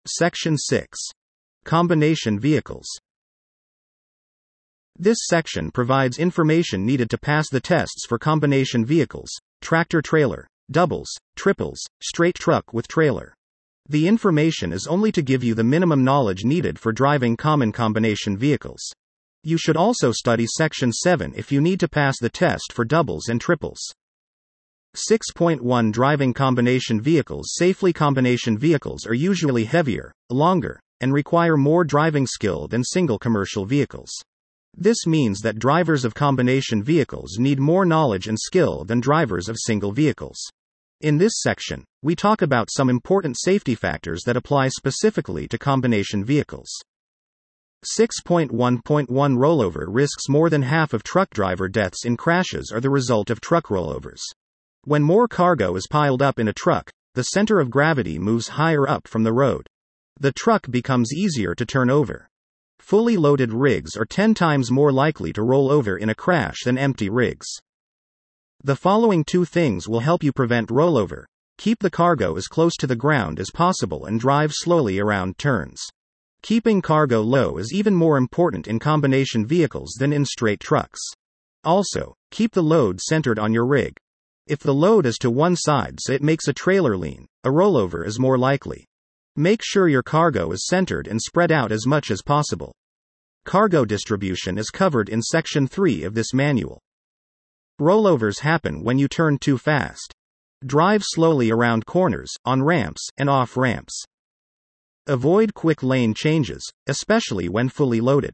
Section 6. Combination vehicles. This section provides information needed to pass the tests for combination vehicles, tractor-trailer, doubles, triples, straight truck with trailer. The information is only to give you the minimum knowledge needed for driving common combination vehicles. You should also study Section 7 if you need to pass the test for doubles and triples. 6.1 Driving combination vehicles safely. Combination vehicles are usually heavier, longer, and require more driving skill than single commercial vehicles. This means that drivers of combination vehicles need more knowledge and skill than drivers of single vehicles. In this section, we talk about some important safety factors that apply specifically to combination vehicles. 6.1.1 Rollover risks. More than half of truck driver deaths in crashes are the result of truck rollovers. When more cargo is piled up in a truck, the center of gravity moves higher up from the road. The truck becomes easier to turn over. Fully loaded rigs are 10 times more likely to roll over in a crash than empty rigs. The following two things will help you prevent rollover: keep the cargo as close to the ground as possible and drive slowly around turns. Keeping cargo low is even more important in combination vehicles than in straight trucks. Also, keep the load centered on your rig. If the load is to one side so it makes a trailer lean, a rollover is more likely. Make sure your cargo is centered and spread out as much as possible. Cargo distribution is covered in Section 3 of this manual. Rollovers happen when you turn too fast. Drive slowly around corners, on ramps, and off ramps. Avoid quick lane changes, especially when fully loaded.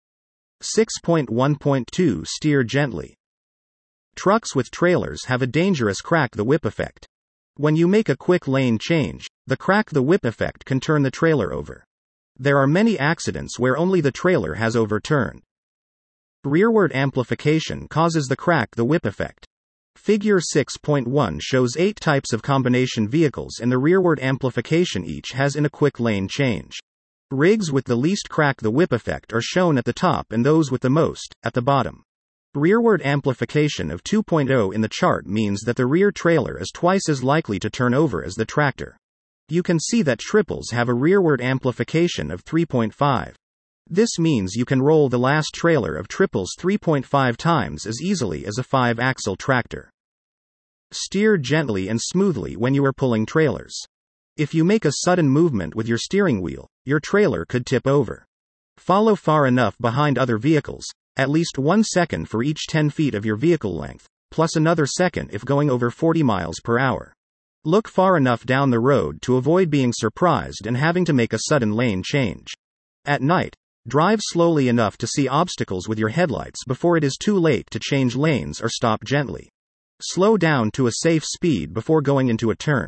6.1.2 Steer gently. Trucks with trailers have a dangerous crack the whip effect. When you make a quick lane change, the crack the whip effect can turn the trailer over. There are many accidents where only the trailer has overturned. Rearward amplification causes the crack the whip effect. Figure 6.1 shows 8 types of combination vehicles and the rearward amplification each has in a quick lane change. Rigs with the least crack the whip effect are shown at the top and those with the most, at the bottom. Rearward amplification of 2.0 in the chart means that the rear trailer is twice as likely to turn over as the tractor. You can see that triples have a rearward amplification of 3.5. This means you can roll the last trailer of triples 3.5 times as easily as a 5-axle tractor. Steer gently and smoothly when you are pulling trailers. If you make a sudden movement with your steering wheel, your trailer could tip over. Follow far enough behind other vehicles, at least 1 second for each 10 feet of your vehicle length, plus another second if going over 40 miles per hour. Look far enough down the road to avoid being surprised and having to make a sudden lane change. At night, drive slowly enough to see obstacles with your headlights before it is too late to change lanes or stop gently. Slow down to a safe speed before going into a turn.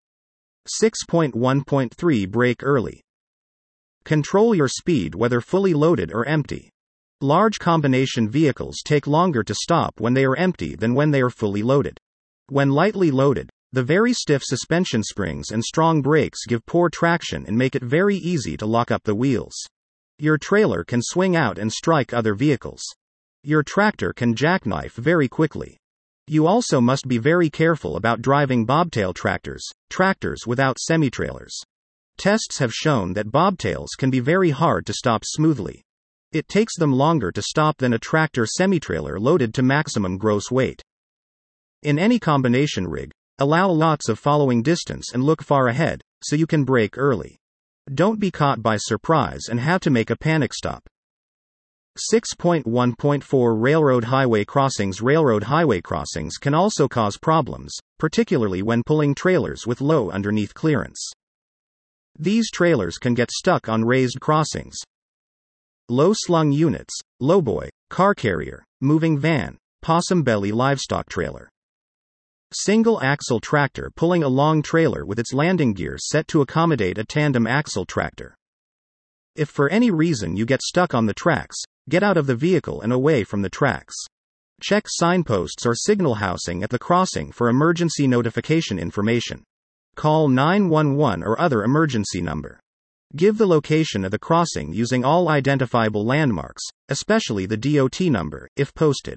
6.1.3 Brake early. Control your speed whether fully loaded or empty. Large combination vehicles take longer to stop when they are empty than when they are fully loaded. When lightly loaded, the very stiff suspension springs and strong brakes give poor traction and make it very easy to lock up the wheels. Your trailer can swing out and strike other vehicles. Your tractor can jackknife very quickly. You also must be very careful about driving bobtail tractors without semi-trailers. Tests have shown that bobtails can be very hard to stop smoothly. It takes them longer to stop than a tractor semi-trailer loaded to maximum gross weight. In any combination rig, allow lots of following distance and look far ahead, so you can brake early. Don't be caught by surprise and have to make a panic stop. 6.1.4 Railroad highway crossings. Railroad highway crossings can also cause problems, particularly when pulling trailers with low underneath clearance. These trailers can get stuck on raised crossings. Low-slung units, lowboy, car carrier, moving van, possum belly livestock trailer. Single-axle tractor pulling a long trailer with its landing gear set to accommodate a tandem axle tractor. If for any reason you get stuck on the tracks, get out of the vehicle and away from the tracks. Check signposts or signal housing at the crossing for emergency notification information. Call 911 or other emergency number. Give the location of the crossing using all identifiable landmarks, especially the DOT number, if posted.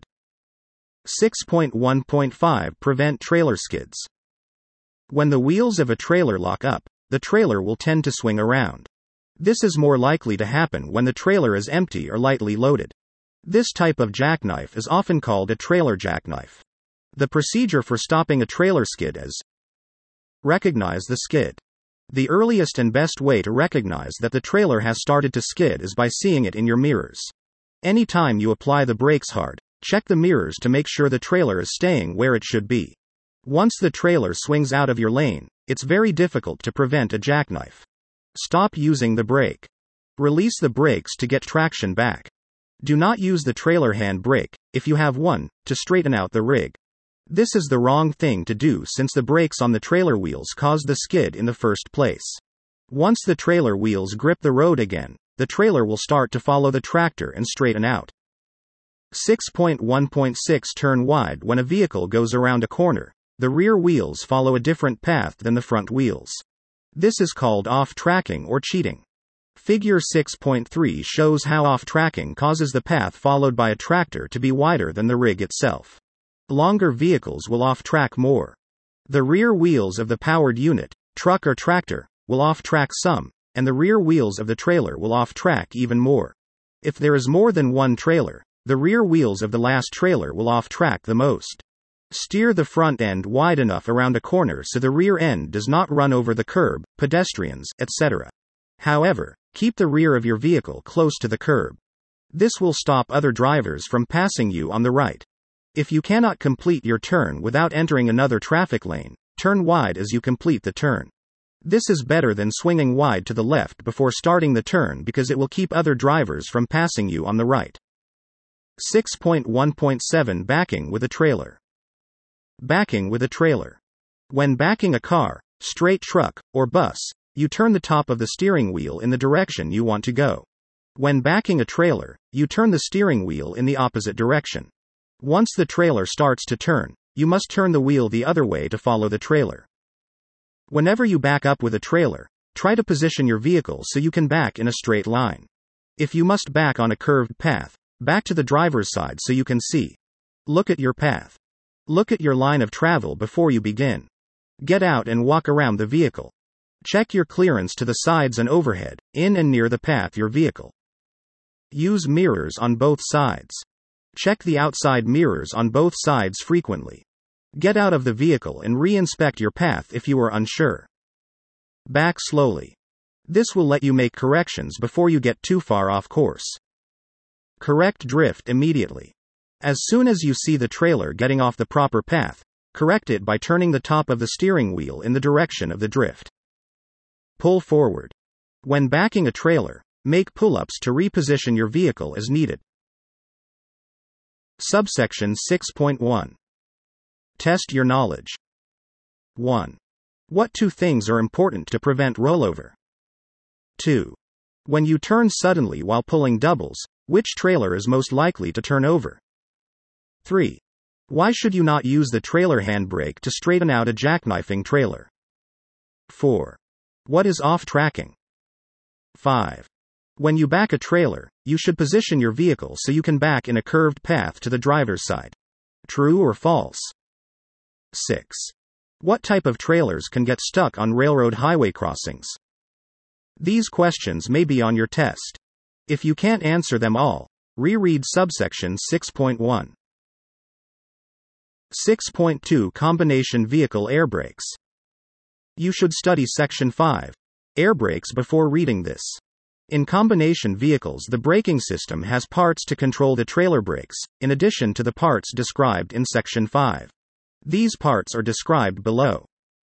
6.1.5 Prevent trailer skids. When the wheels of a trailer lock up, the trailer will tend to swing around. This is more likely to happen when the trailer is empty or lightly loaded. This type of jackknife is often called a trailer jackknife. The procedure for stopping a trailer skid is: recognize the skid. The earliest and best way to recognize that the trailer has started to skid is by seeing it in your mirrors. Anytime you apply the brakes hard, check the mirrors to make sure the trailer is staying where it should be. Once the trailer swings out of your lane, it's very difficult to prevent a jackknife. Stop using the brake. Release the brakes to get traction back. Do not use the trailer hand brake, if you have one, to straighten out the rig. This is the wrong thing to do since the brakes on the trailer wheels caused the skid in the first place. Once the trailer wheels grip the road again, the trailer will start to follow the tractor and straighten out. 6.1.6 Turn wide. When a vehicle goes around a corner, the rear wheels follow a different path than the front wheels. This is called off-tracking or cheating. Figure 6.3 shows how off-tracking causes the path followed by a tractor to be wider than the rig itself. Longer vehicles will off-track more. The rear wheels of the powered unit, truck or tractor, will off-track some, and the rear wheels of the trailer will off-track even more. If there is more than one trailer, the rear wheels of the last trailer will off-track the most. Steer the front end wide enough around a corner so the rear end does not run over the curb, pedestrians, etc. However, keep the rear of your vehicle close to the curb. This will stop other drivers from passing you on the right. If you cannot complete your turn without entering another traffic lane, turn wide as you complete the turn. This is better than swinging wide to the left before starting the turn because it will keep other drivers from passing you on the right. 6.1.7 Backing with a trailer. Backing with a trailer. When backing a car, straight truck, or bus, you turn the top of the steering wheel in the direction you want to go. When backing a trailer, you turn the steering wheel in the opposite direction. Once the trailer starts to turn, you must turn the wheel the other way to follow the trailer. Whenever you back up with a trailer, try to position your vehicle so you can back in a straight line. If you must back on a curved path, back to the driver's side so you can see. Look at your path. Look at your line of travel before you begin. Get out and walk around the vehicle. Check your clearance to the sides and overhead, in and near the path your vehicle. Use mirrors on both sides. Check the outside mirrors on both sides frequently. Get out of the vehicle and re-inspect your path if you are unsure. Back slowly. This will let you make corrections before you get too far off course. Correct drift immediately. As soon as you see the trailer getting off the proper path, correct it by turning the top of the steering wheel in the direction of the drift. Pull forward. When backing a trailer, make pull-ups to reposition your vehicle as needed. Subsection 6.1. Test your knowledge. 1. What two things are important to prevent rollover? 2. When you turn suddenly while pulling doubles, which trailer is most likely to turn over? 3. Why should you not use the trailer handbrake to straighten out a jackknifing trailer? 4. What is off-tracking? 5. When you back a trailer, you should position your vehicle so you can back in a curved path to the driver's side. True or false? 6. What type of trailers can get stuck on railroad highway crossings? These questions may be on your test. If you can't answer them all, reread subsection 6.1. 6.2 Combination Vehicle Air Brakes. You should study Section 5, Air Brakes, before reading this. In combination vehicles, the braking system has parts to control the trailer brakes, in addition to the parts described in Section 5. These parts are described below.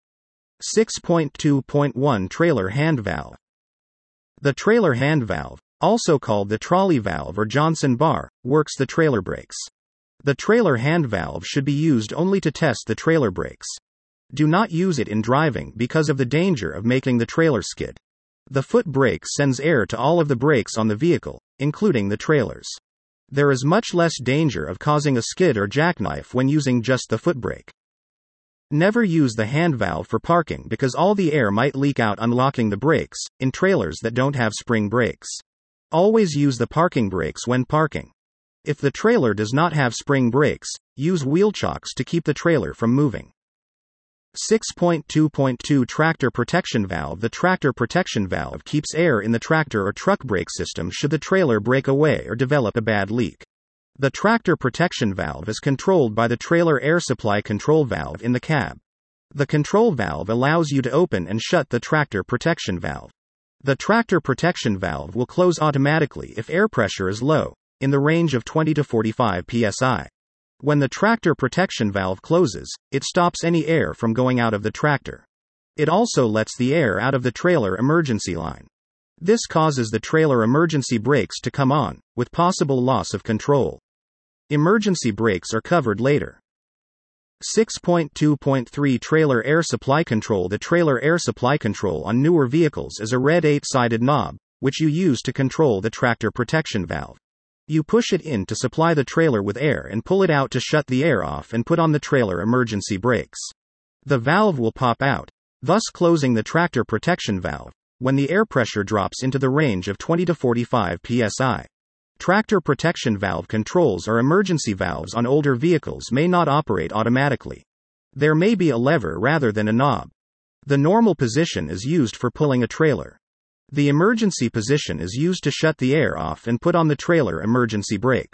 6.2.1 Trailer Hand Valve. The trailer hand valve, also called the trolley valve or Johnson bar, works the trailer brakes. The trailer hand valve should be used only to test the trailer brakes. Do not use it in driving because of the danger of making the trailer skid. The foot brake sends air to all of the brakes on the vehicle, including the trailers. There is much less danger of causing a skid or jackknife when using just the foot brake. Never use the hand valve for parking because all the air might leak out unlocking the brakes, in trailers that don't have spring brakes. Always use the parking brakes when parking. If the trailer does not have spring brakes, use wheel chocks to keep the trailer from moving. 6.2.2 Tractor Protection Valve. The tractor protection valve keeps air in the tractor or truck brake system should the trailer break away or develop a bad leak. The tractor protection valve is controlled by the trailer air supply control valve in the cab. The control valve allows you to open and shut the tractor protection valve. The tractor protection valve will close automatically if air pressure is low, in the range of 20 to 45 psi. When the tractor protection valve closes, it stops any air from going out of the tractor. It also lets the air out of the trailer emergency line. This causes the trailer emergency brakes to come on, with possible loss of control. Emergency brakes are covered later. 6.2.3 Trailer Air Supply Control. The trailer air supply control on newer vehicles is a red 8-sided knob, which you use to control the tractor protection valve. You push it in to supply the trailer with air and pull it out to shut the air off and put on the trailer emergency brakes. The valve will pop out, thus closing the tractor protection valve, when the air pressure drops into the range of 20 to 45 psi. Tractor protection valve controls or emergency valves on older vehicles may not operate automatically. There may be a lever rather than a knob. The normal position is used for pulling a trailer. The emergency position is used to shut the air off and put on the trailer emergency brakes.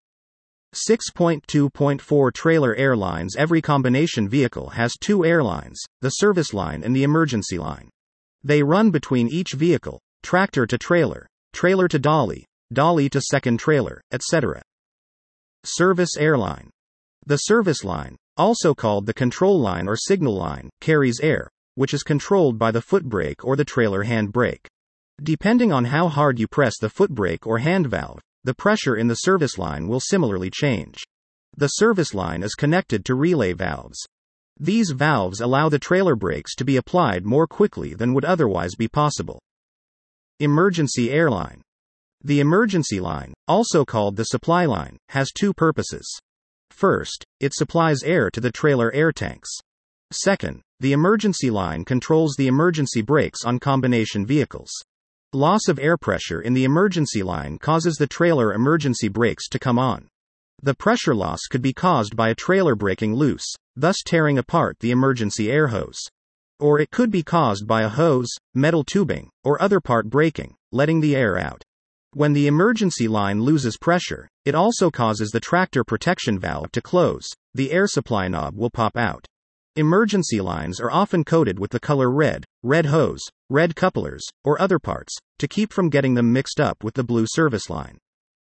6.2.4 Trailer air lines. Every combination vehicle has two air lines, the service line and the emergency line. They run between each vehicle, tractor to trailer, trailer to dolly, dolly to second trailer, etc. Service airline. The service line, also called the control line or signal line, carries air, which is controlled by the foot brake or the trailer hand brake. Depending on how hard you press the foot brake or hand valve, the pressure in the service line will similarly change. The service line is connected to relay valves. These valves allow the trailer brakes to be applied more quickly than would otherwise be possible. Emergency airline. The emergency line, also called the supply line, has two purposes. First, it supplies air to the trailer air tanks. Second, the emergency line controls the emergency brakes on combination vehicles. Loss of air pressure in the emergency line causes the trailer emergency brakes to come on. The pressure loss could be caused by a trailer breaking loose, thus tearing apart the emergency air hose. Or it could be caused by a hose, metal tubing, or other part breaking, letting the air out. When the emergency line loses pressure, it also causes the tractor protection valve to close. The air supply knob will pop out. Emergency lines are often coated with the color red, red hose, red couplers, or other parts, to keep from getting them mixed up with the blue service line.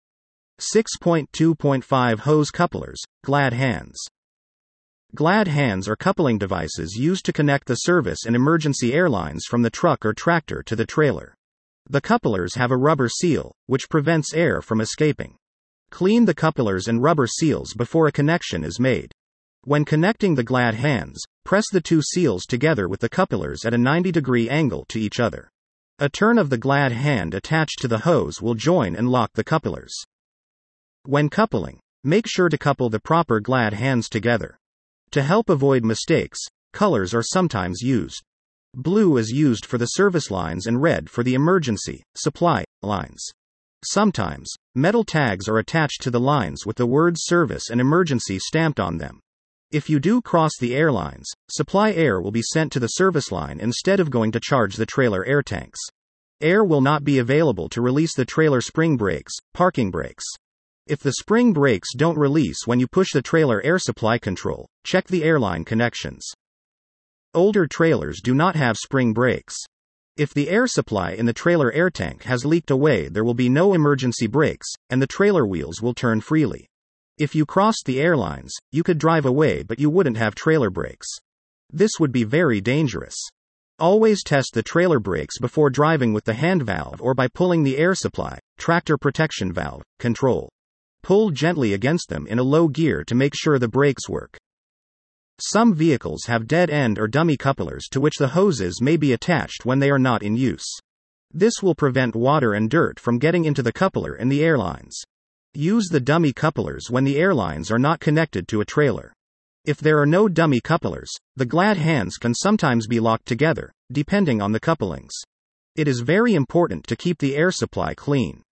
6.2.5 Hose couplers, glad hands. Glad hands are coupling devices used to connect the service and emergency airlines from the truck or tractor to the trailer. The couplers have a rubber seal, which prevents air from escaping. Clean the couplers and rubber seals before a connection is made. When connecting the glad hands, press the two seals together with the couplers at a 90-degree angle to each other. A turn of the glad hand attached to the hose will join and lock the couplers. When coupling, make sure to couple the proper glad hands together. To help avoid mistakes, colors are sometimes used. Blue is used for the service lines and red for the emergency, supply lines. Sometimes, metal tags are attached to the lines with the words service and emergency stamped on them. If you do cross the airlines, supply air will be sent to the service line instead of going to charge the trailer air tanks. Air will not be available to release the trailer spring brakes, parking brakes. If the spring brakes don't release when you push the trailer air supply control, check the airline connections. Older trailers do not have spring brakes. If the air supply in the trailer air tank has leaked away, there will be no emergency brakes, and the trailer wheels will turn freely. If you crossed the airlines, you could drive away but you wouldn't have trailer brakes. This would be very dangerous. Always test the trailer brakes before driving with the hand valve or by pulling the air supply, tractor protection valve, control. Pull gently against them in a low gear to make sure the brakes work. Some vehicles have dead end or dummy couplers to which the hoses may be attached when they are not in use. This will prevent water and dirt from getting into the coupler and the airlines. Use the dummy couplers when the airlines are not connected to a trailer. If there are no dummy couplers, the glad hands can sometimes be locked together, depending on the couplings. It is very important to keep the air supply clean.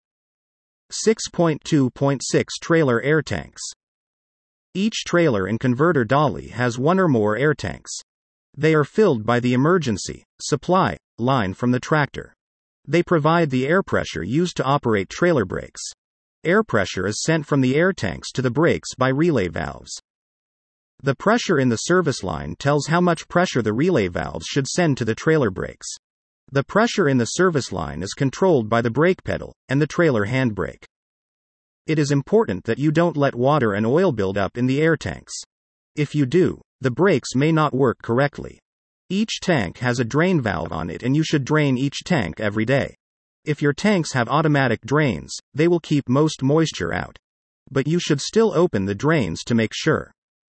6.2.6 Trailer air tanks. Each trailer and converter dolly has one or more air tanks. They are filled by the emergency supply line from the tractor. They provide the air pressure used to operate trailer brakes. Air pressure is sent from the air tanks to the brakes by relay valves. The pressure in the service line tells how much pressure the relay valves should send to the trailer brakes. The pressure in the service line is controlled by the brake pedal and the trailer handbrake. It is important that you don't let water and oil build up in the air tanks. If you do, the brakes may not work correctly. Each tank has a drain valve on it and you should drain each tank every day. If your tanks have automatic drains, they will keep most moisture out. But you should still open the drains to make sure.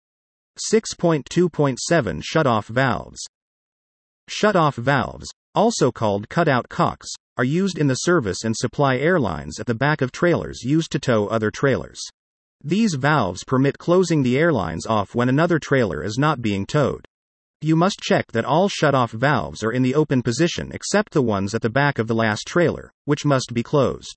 6.2.7 Shutoff valves. Shutoff valves, also called cutout cocks, are used in the service and supply airlines at the back of trailers used to tow other trailers. These valves permit closing the airlines off when another trailer is not being towed. You must check that all shutoff valves are in the open position except the ones at the back of the last trailer, which must be closed.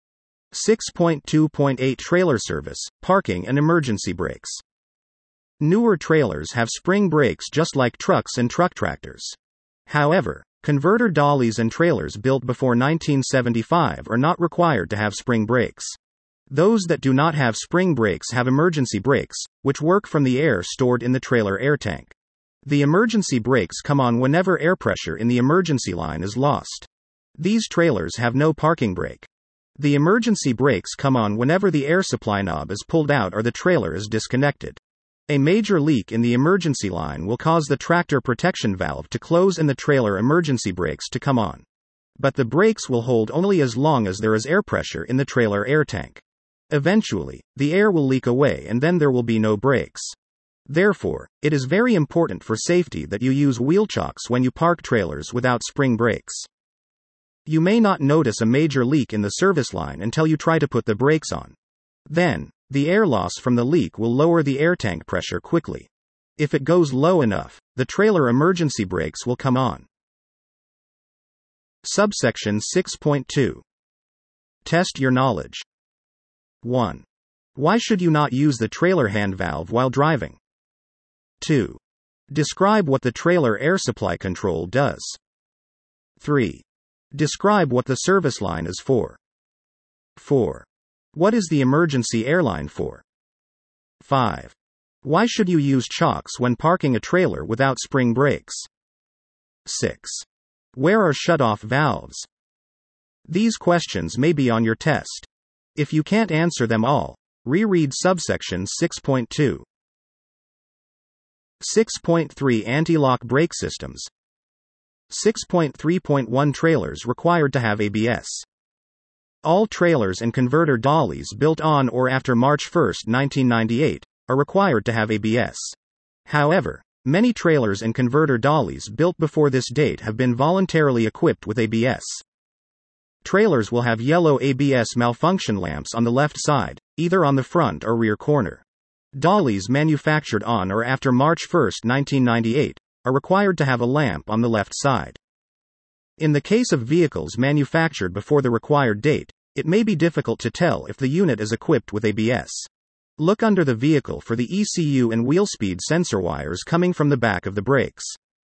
6.2.8 Trailer service, parking and emergency brakes. Newer trailers have spring brakes just like trucks and truck tractors. However, converter dollies and trailers built before 1975 are not required to have spring brakes. Those that do not have spring brakes have emergency brakes, which work from the air stored in the trailer air tank. The emergency brakes come on whenever air pressure in the emergency line is lost. These trailers have no parking brake. The emergency brakes come on whenever the air supply knob is pulled out or the trailer is disconnected. A major leak in the emergency line will cause the tractor protection valve to close and the trailer emergency brakes to come on. But the brakes will hold only as long as there is air pressure in the trailer air tank. Eventually, the air will leak away and then there will be no brakes. Therefore, it is very important for safety that you use wheel chocks when you park trailers without spring brakes. You may not notice a major leak in the service line until you try to put the brakes on. Then, the air loss from the leak will lower the air tank pressure quickly. If it goes low enough, the trailer emergency brakes will come on. Subsection 6.2. Test your knowledge. 1. Why should you not use the trailer hand valve while driving? 2. Describe what the trailer air supply control does. 3. Describe what the service line is for. 4. What is the emergency airline for? 5. Why should you use chocks when parking a trailer without spring brakes? 6. Where are shutoff valves? These questions may be on your test. If you can't answer them all, reread subsection 6.2. 6.3 Anti-lock brake systems. 6.3.1 Trailers required to have ABS. All trailers and converter dollies built on or after March 1, 1998, are required to have ABS. However, many trailers and converter dollies built before this date have been voluntarily equipped with ABS. Trailers will have yellow ABS malfunction lamps on the left side, either on the front or rear corner. Dollies manufactured on or after March 1, 1998, are required to have a lamp on the left side. In the case of vehicles manufactured before the required date, it may be difficult to tell if the unit is equipped with ABS. Look under the vehicle for the ECU and wheel speed sensor wires coming from the back of the brakes.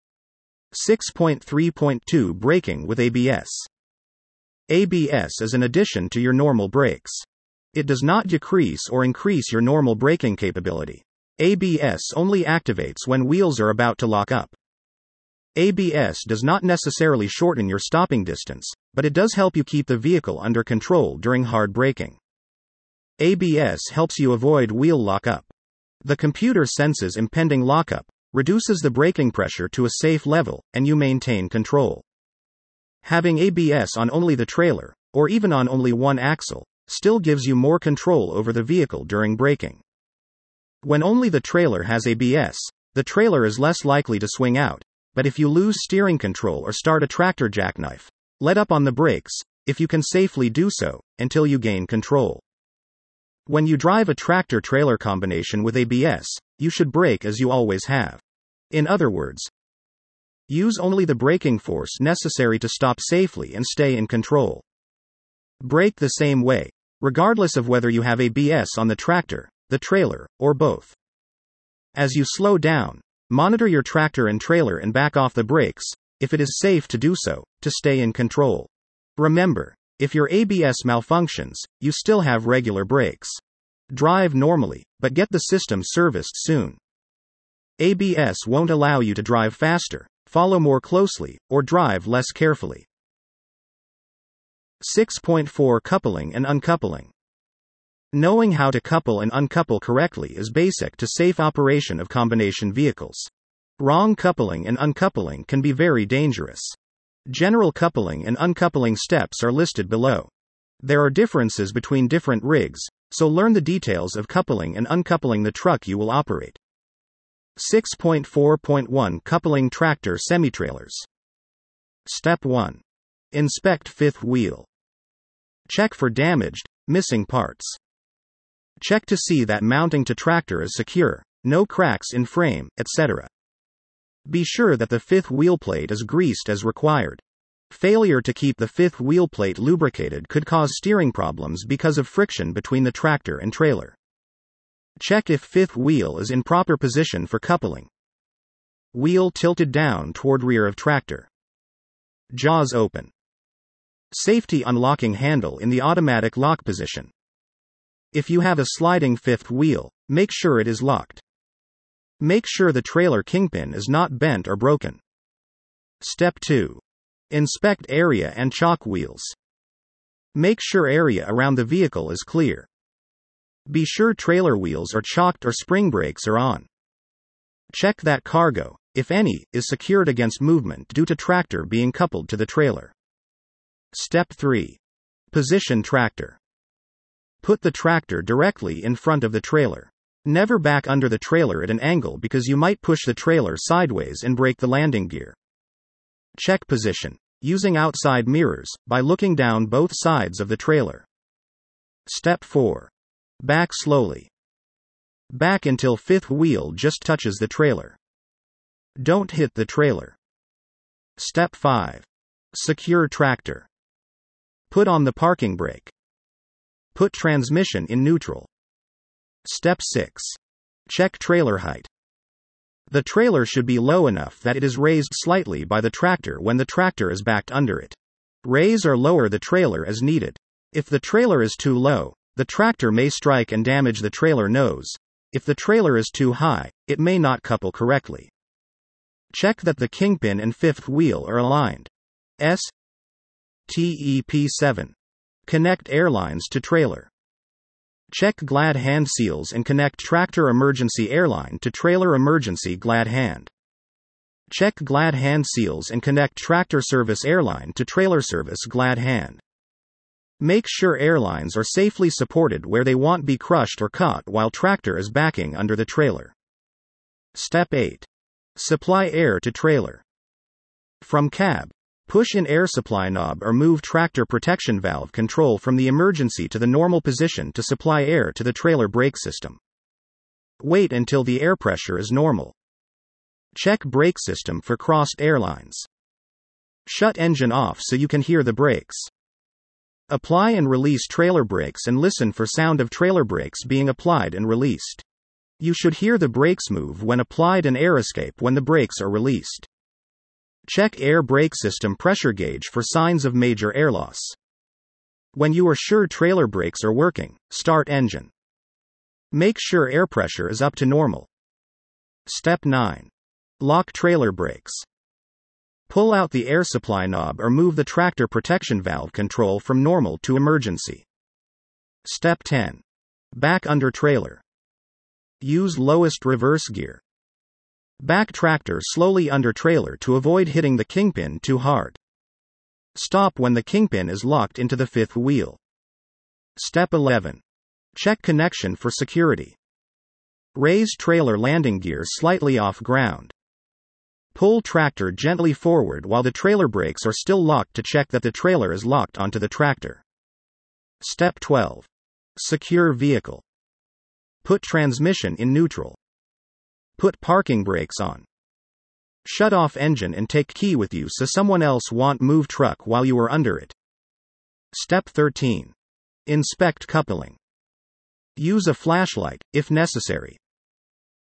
6.3.2 Braking with ABS. ABS is an addition to your normal brakes. It does not decrease or increase your normal braking capability. ABS only activates when wheels are about to lock up. ABS does not necessarily shorten your stopping distance, but it does help you keep the vehicle under control during hard braking. ABS helps you avoid wheel lockup. The computer senses impending lockup, reduces the braking pressure to a safe level, and you maintain control. Having ABS on only the trailer, or even on only one axle, still gives you more control over the vehicle during braking. When only the trailer has ABS, the trailer is less likely to swing out, but if you lose steering control or start a tractor jackknife, let up on the brakes, if you can safely do so, until you gain control. When you drive a tractor-trailer combination with ABS, you should brake as you always have. In other words, use only the braking force necessary to stop safely and stay in control. Brake the same way, regardless of whether you have ABS on the tractor, the trailer, or both. As you slow down, Monitor your tractor and trailer and back off the brakes, if it is safe to do so, to stay in control. Remember, if your ABS malfunctions, you still have regular brakes. Drive normally, but get the system serviced soon. ABS won't allow you to drive faster, follow more closely, or drive less carefully. 6.4 Coupling and uncoupling. Knowing how to couple and uncouple correctly is basic to safe operation of combination vehicles. Wrong coupling and uncoupling can be very dangerous. General coupling and uncoupling steps are listed below. There are differences between different rigs, so learn the details of coupling and uncoupling the truck you will operate. 6.4.1 Coupling tractor semi-trailers. Step 1. Inspect fifth wheel. Check for damaged, missing parts. Check to see that mounting to tractor is secure, no cracks in frame, etc. Be sure that the fifth wheel plate is greased as required. Failure to keep the fifth wheel plate lubricated could cause steering problems because of friction between the tractor and trailer. Check if fifth wheel is in proper position for coupling. Wheel tilted down toward rear of tractor. Jaws open. Safety unlocking handle in the automatic lock position. If you have a sliding fifth wheel, make sure it is locked. Make sure the trailer kingpin is not bent or broken. Step 2. Inspect area and chock wheels. Make sure area around the vehicle is clear. Be sure trailer wheels are chocked or spring brakes are on. Check that cargo, if any, is secured against movement due to tractor being coupled to the trailer. Step 3. Position tractor. Put the tractor directly in front of the trailer. Never back under the trailer at an angle because you might push the trailer sideways and break the landing gear. Check position, using outside mirrors, by looking down both sides of the trailer. Step 4. Back slowly. Back until fifth wheel just touches the trailer. Don't hit the trailer. Step 5. Secure tractor. Put on the parking brake. Put transmission in neutral. Step 6. Check trailer height. The trailer should be low enough that it is raised slightly by the tractor when the tractor is backed under it. Raise or lower the trailer as needed. If the trailer is too low, the tractor may strike and damage the trailer nose. If the trailer is too high, it may not couple correctly. Check that the kingpin and fifth wheel are aligned. Step 7. Connect airlines to trailer. Check glad hand seals and connect tractor emergency airline to trailer emergency glad hand. Check glad hand seals and connect tractor service airline to trailer service glad hand. Make sure airlines are safely supported where they won't be crushed or caught while tractor is backing under the trailer. Step 8. Supply air to trailer. From cab, push in air supply knob or move tractor protection valve control from the emergency to the normal position to supply air to the trailer brake system. Wait until the air pressure is normal. Check brake system for crossed airlines. Shut engine off so you can hear the brakes. Apply and release trailer brakes and listen for sound of trailer brakes being applied and released. You should hear the brakes move when applied and air escape when the brakes are released. Check air brake system pressure gauge for signs of major air loss. When you are sure trailer brakes are working, start engine. Make sure air pressure is up to normal. Step 9. Lock trailer brakes. Pull out the air supply knob or move the tractor protection valve control from normal to emergency. Step 10. Back under trailer. Use lowest reverse gear. Back tractor slowly under trailer to avoid hitting the kingpin too hard. Stop when the kingpin is locked into the fifth wheel. Step 11. Check connection for security. Raise trailer landing gear slightly off ground. Pull tractor gently forward while the trailer brakes are still locked to check that the trailer is locked onto the tractor. Step 12. Secure vehicle. Put transmission in neutral. Put parking brakes on. Shut off engine and take key with you so someone else won't move truck while you are under it. Step 13. Inspect coupling. Use a flashlight, if necessary.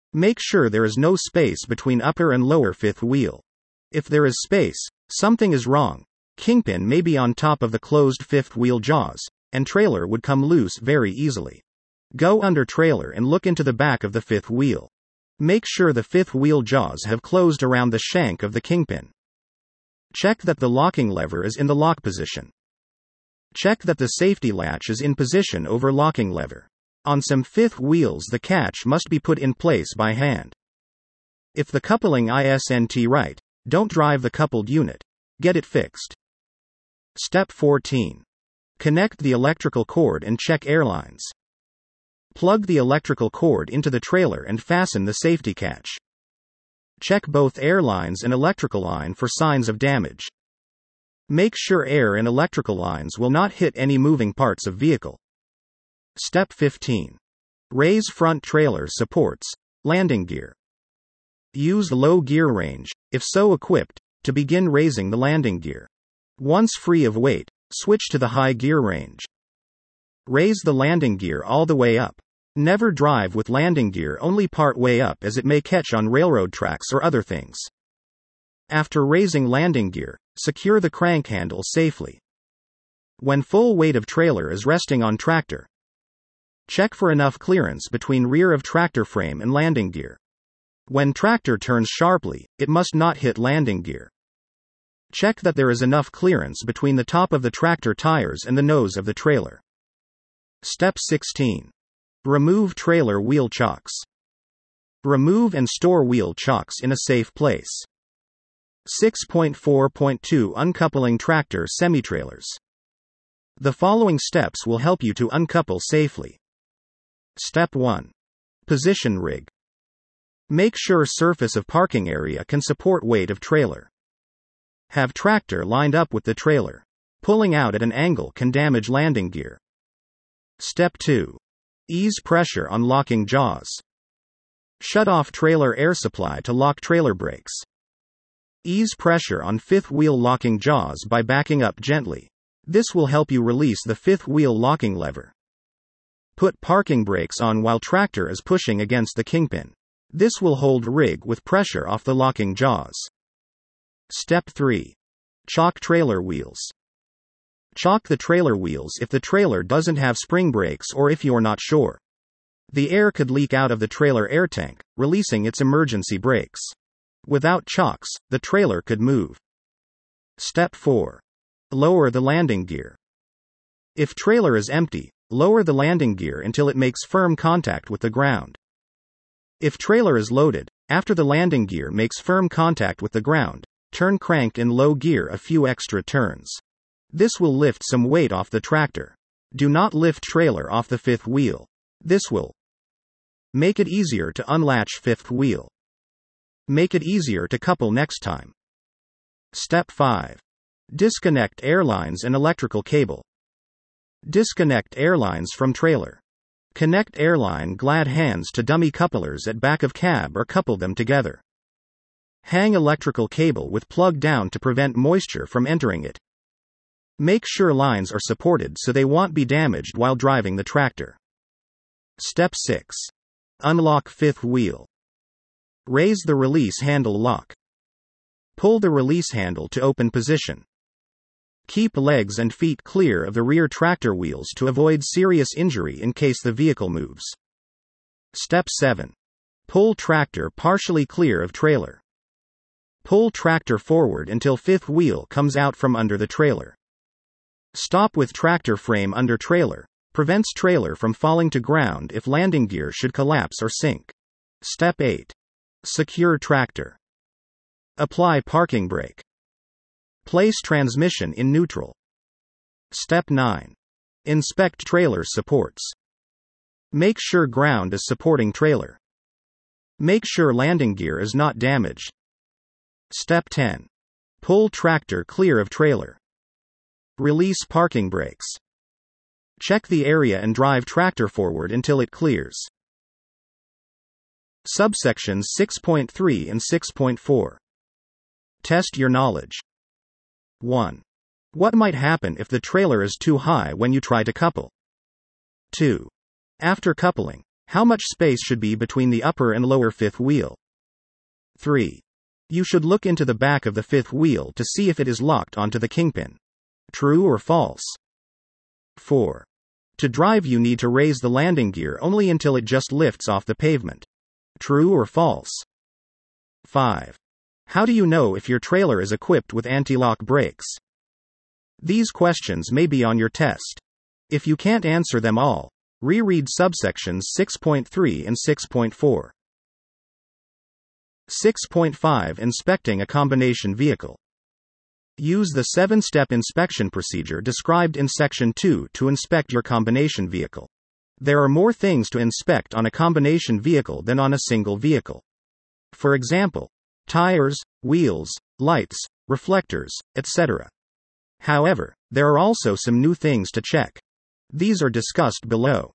Make sure there is no space between upper and lower fifth wheel. If there is space, something is wrong. Kingpin may be on top of the closed fifth wheel jaws, and trailer would come loose very easily. Go under trailer and look into the back of the fifth wheel. Make sure the fifth wheel jaws have closed around the shank of the kingpin. Check that the locking lever is in the lock position. Check that the safety latch is in position over locking lever. On some fifth wheels, the catch must be put in place by hand. If the coupling isn't right, don't drive the coupled unit. Get it fixed. Step 14. Connect the electrical cord and check air lines. Plug the electrical cord into the trailer and fasten the safety catch. Check both air lines and electrical line for signs of damage. Make sure air and electrical lines will not hit any moving parts of vehicle. Step 15. Raise front trailer supports, landing gear. Use low gear range, if so equipped, to begin raising the landing gear. Once free of weight, switch to the high gear range. Raise the landing gear all the way up. Never drive with landing gear only part way up, as it may catch on railroad tracks or other things. After raising landing gear, secure the crank handle safely. When full weight of trailer is resting on tractor, check for enough clearance between rear of tractor frame and landing gear. When tractor turns sharply, it must not hit landing gear. Check that there is enough clearance between the top of the tractor tires and the nose of the trailer. Step 16. Remove trailer wheel chocks. Remove and store wheel chocks in a safe place. 6.4.2 Uncoupling tractor semi-trailers. The following steps will help you to uncouple safely. Step 1. Position rig. Make sure surface of parking area can support weight of trailer. Have tractor lined up with the trailer. Pulling out at an angle can damage landing gear. Step 2. Ease pressure on locking jaws. Shut off trailer air supply to lock trailer brakes. Ease pressure on fifth wheel locking jaws by backing up gently. This will help you release the fifth wheel locking lever. Put parking brakes on while tractor is pushing against the kingpin. This will hold rig with pressure off the locking jaws. Step 3. Chock trailer wheels. Chock the trailer wheels if the trailer doesn't have spring brakes or if you're not sure. The air could leak out of the trailer air tank, releasing its emergency brakes. Without chocks, the trailer could move. Step 4. Lower the landing gear. If trailer is empty, lower the landing gear until it makes firm contact with the ground. If trailer is loaded, after the landing gear makes firm contact with the ground, turn crank in low gear a few extra turns. This will lift some weight off the tractor. Do not lift trailer off the fifth wheel. This will make it easier to unlatch fifth wheel. Make it easier to couple next time. Step 5. Disconnect air lines and electrical cable. Disconnect air lines from trailer. Connect airline glad hands to dummy couplers at back of cab or couple them together. Hang electrical cable with plug down to prevent moisture from entering it. Make sure lines are supported so they won't be damaged while driving the tractor. Step 6. Unlock fifth wheel. Raise the release handle lock. Pull the release handle to open position. Keep legs and feet clear of the rear tractor wheels to avoid serious injury in case the vehicle moves. Step 7. Pull tractor partially clear of trailer. Pull tractor forward until fifth wheel comes out from under the trailer. Stop with tractor frame under trailer. Prevents trailer from falling to ground if landing gear should collapse or sink. Step 8. Secure tractor. Apply parking brake. Place transmission in neutral. Step 9. Inspect trailer supports. Make sure ground is supporting trailer. Make sure landing gear is not damaged. Step 10. Pull tractor clear of trailer. Release parking brakes. Check the area and drive tractor forward until it clears. Subsections 6.3 and 6.4. Test your knowledge. 1. What might happen if the trailer is too high when you try to couple? 2. After coupling, How much space should be between the upper and lower fifth wheel? 3. You should look into the back of the fifth wheel to see if it is locked onto the kingpin. True or false? 4. To drive, you need to raise the landing gear only until it just lifts off the pavement. True or false? 5. How do you know if your trailer is equipped with anti-lock brakes? These questions may be on your test. If you can't answer them all, reread subsections 6.3 and 6.4. 6.5 Inspecting a combination vehicle. Use the 7-step inspection procedure described in Section 2 to inspect your combination vehicle. There are more things to inspect on a combination vehicle than on a single vehicle. For example, tires, wheels, lights, reflectors, etc. However, there are also some new things to check. These are discussed below.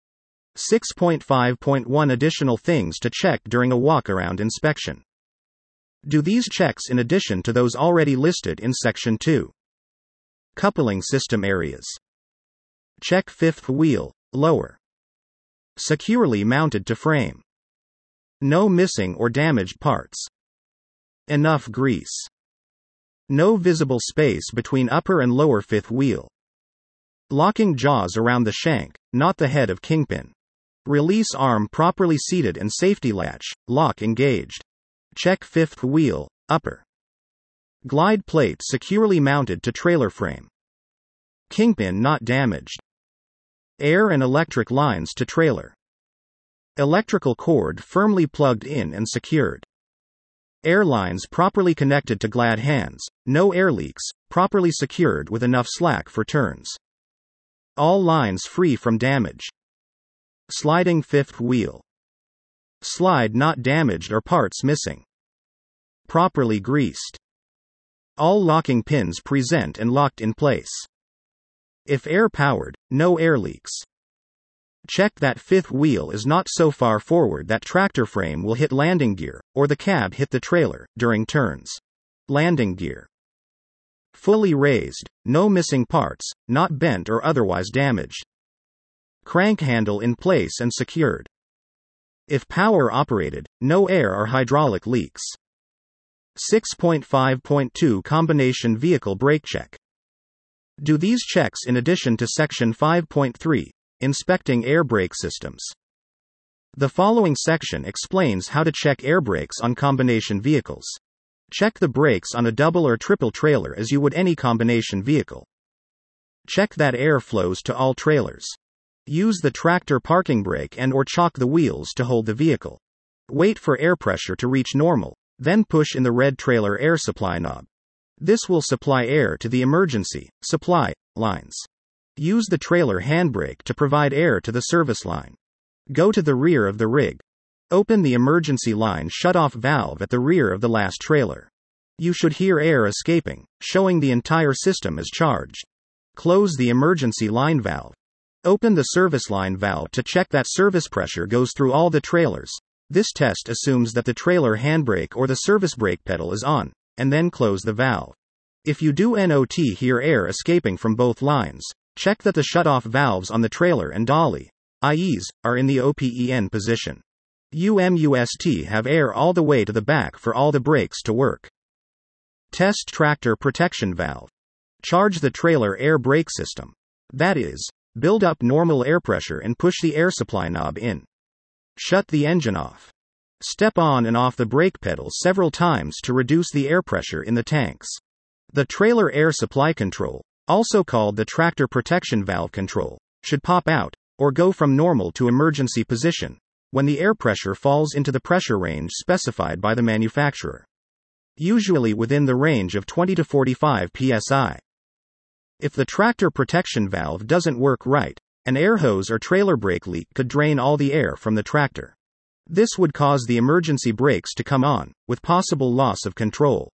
6.5.1 Additional things to check during a walk-around inspection. Do these checks in addition to those already listed in Section 2. Coupling system areas. Check fifth wheel, lower. Securely mounted to frame. No missing or damaged parts. Enough grease. No visible space between upper and lower fifth wheel. Locking jaws around the shank, not the head of kingpin. Release arm properly seated and safety latch, lock engaged. Check fifth wheel, upper. Glide plate securely mounted to trailer frame. Kingpin not damaged. Air and electric lines to trailer. Electrical cord firmly plugged in and secured. Air lines properly connected to glad hands, no air leaks, properly secured with enough slack for turns. All lines free from damage. Sliding fifth wheel. Slide not damaged or parts missing. Properly greased. All locking pins present and locked in place. If air powered, no air leaks. Check that fifth wheel is not so far forward that tractor frame will hit landing gear, or the cab hit the trailer, during turns. Landing gear. Fully raised, no missing parts, not bent or otherwise damaged. Crank handle in place and secured. If power operated, no air or hydraulic leaks. 6.5.2 Combination vehicle brake check. Do these checks in addition to Section 5.3, Inspecting air brake systems. The following section explains how to check air brakes on combination vehicles. Check the brakes on a double or triple trailer as you would any combination vehicle. Check that air flows to all trailers. Use the tractor parking brake and/or chock the wheels to hold the vehicle. Wait for air pressure to reach normal, then push in the red trailer air supply knob. This will supply air to the emergency supply lines. Use the trailer handbrake to provide air to the service line. Go to the rear of the rig. Open the emergency line shut-off valve at the rear of the last trailer. You should hear air escaping, showing the entire system is charged. Close the emergency line valve. Open the service line valve to check that service pressure goes through all the trailers. This test assumes that the trailer handbrake or the service brake pedal is on, and then close the valve. If you do not hear air escaping from both lines, check that the shut-off valves on the trailer and dolly, i.e., are in the OPEN position. must have air all the way to the back for all the brakes to work. Test tractor protection valve. Charge the trailer air brake system. That is, build up normal air pressure and push the air supply knob in. Shut the engine off. Step on and off the brake pedal several times to reduce the air pressure in the tanks. The trailer air supply control, also called the tractor protection valve control, should pop out, or go from normal to emergency position, when the air pressure falls into the pressure range specified by the manufacturer. Usually within the range of 20 to 45 psi. If the tractor protection valve doesn't work right, an air hose or trailer brake leak could drain all the air from the tractor. This would cause the emergency brakes to come on, with possible loss of control.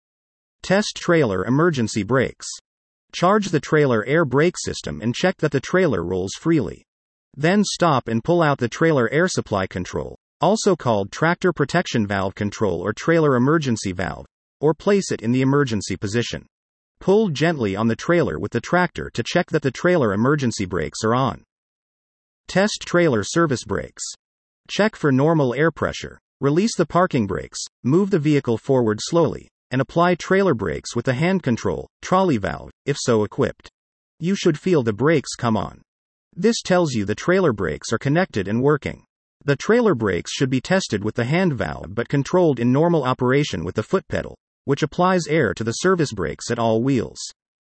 Test trailer emergency brakes. Charge the trailer air brake system and check that the trailer rolls freely. Then stop and pull out the trailer air supply control, also called tractor protection valve control or trailer emergency valve, or place it in the emergency position. Pull gently on the trailer with the tractor to check that the trailer emergency brakes are on. Test trailer service brakes. Check for normal air pressure. Release the parking brakes, move the vehicle forward slowly, and apply trailer brakes with the hand control, trolley valve, if so equipped. You should feel the brakes come on. This tells you the trailer brakes are connected and working. The trailer brakes should be tested with the hand valve but controlled in normal operation with the foot pedal, which applies air to the service brakes at all wheels.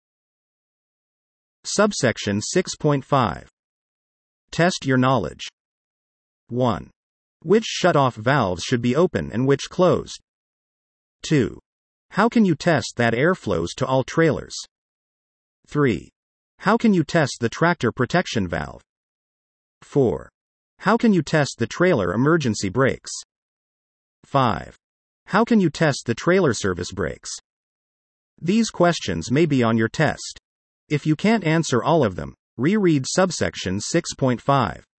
Subsection 6.5. Test your knowledge. 1. Which shutoff valves should be open and which closed? 2. How can you test that air flows to all trailers? 3. How can you test the tractor protection valve? 4. How can you test the trailer emergency brakes? 5. How can you test the trailer service brakes? These questions may be on your test. If you can't answer all of them, reread subsection 6.5.